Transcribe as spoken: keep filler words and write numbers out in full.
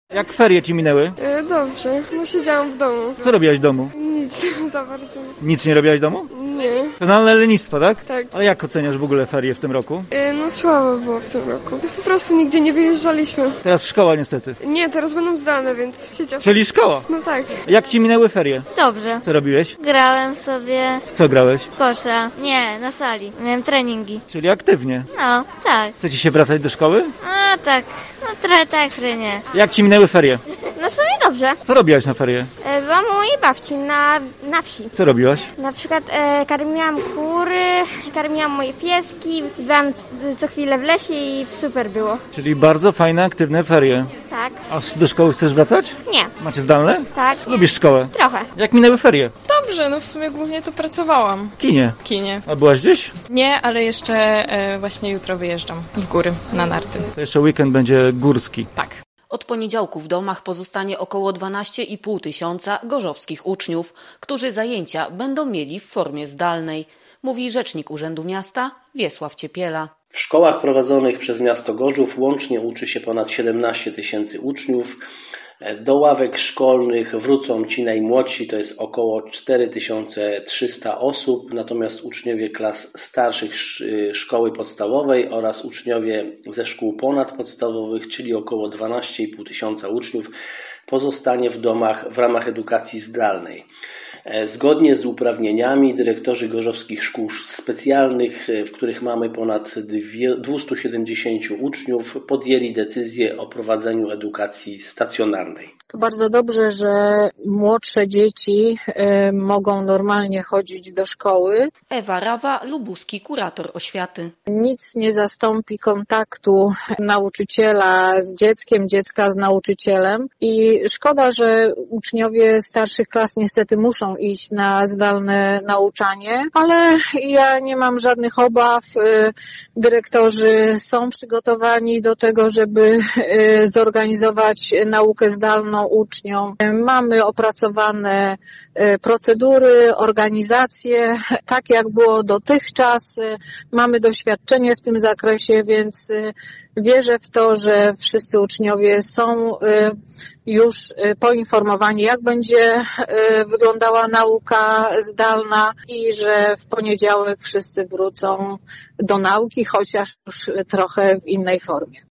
Jak ferie ci minęły? E, dobrze, no siedziałam w domu. Co robiłaś w domu? Nic za bardzo. Nic nie robiłaś w domu? Nie. Totalne lenistwo, tak? Tak. Ale jak oceniasz w ogóle ferie w tym roku? E, no słabo było w tym roku. Po prostu nigdzie nie wyjeżdżaliśmy. Teraz szkoła niestety. Nie, teraz będą zdalne, więc siedziałam. Czyli szkoła. No tak. Jak ci minęły ferie? Dobrze. Co robiłeś? Grałem sobie W co grałeś? w kosza. Nie, na sali. Miałem treningi. Czyli aktywnie. No, tak. Chce ci się wracać do szkoły? A tak. No trochę tak, trochę nie. Jak ci minęły ferie? No w sumie dobrze. Co robiłaś na ferie? E, Byłam u mojej babci na, na wsi. Co robiłaś? Na przykład e, karmiłam kury, karmiłam moje pieski, byłam c- co chwilę w lesie i super było. Czyli bardzo fajne, aktywne ferie. Tak. A do szkoły chcesz wracać? Nie. Macie zdalne? Tak. Lubisz szkołę? Trochę. Jak minęły ferie? Dobrze, no w sumie głównie to pracowałam W kinie. w kinie. A byłaś gdzieś? Nie, ale jeszcze e, właśnie jutro wyjeżdżam w góry na narty. To jeszcze weekend będzie górski. Tak. Od poniedziałku w domach pozostanie około dwanaście i pół tysiąca gorzowskich uczniów, którzy zajęcia będą mieli w formie zdalnej, mówi rzecznik Urzędu Miasta Wiesław Ciepiela. W szkołach prowadzonych przez miasto Gorzów łącznie uczy się ponad siedemnaście tysięcy uczniów. Do ławek szkolnych wrócą ci najmłodsi, to jest około cztery tysiące trzysta osób, natomiast uczniowie klas starszych szkoły podstawowej oraz uczniowie ze szkół ponadpodstawowych, czyli około dwanaście i pół tysiąca uczniów, pozostanie w domach w ramach edukacji zdalnej. Zgodnie z uprawnieniami dyrektorzy gorzowskich szkół specjalnych, w których mamy ponad dwieście siedemdziesiąt uczniów, podjęli decyzję o prowadzeniu edukacji stacjonarnej. To bardzo dobrze, że młodsze dzieci y, mogą normalnie chodzić do szkoły. Ewa Rawa, lubuski kurator oświaty. Nic nie zastąpi kontaktu nauczyciela z dzieckiem, dziecka z nauczycielem i szkoda, że uczniowie starszych klas niestety muszą iść na zdalne nauczanie, ale ja nie mam żadnych obaw. Dyrektorzy są przygotowani do tego, żeby zorganizować naukę zdalną uczniom. Mamy opracowane procedury, organizacje, tak jak było dotychczas. Mamy doświadczenie w tym zakresie, więc wierzę w to, że wszyscy uczniowie są już poinformowani, jak będzie wyglądała nauka zdalna i że w poniedziałek wszyscy wrócą do nauki, chociaż już trochę w innej formie.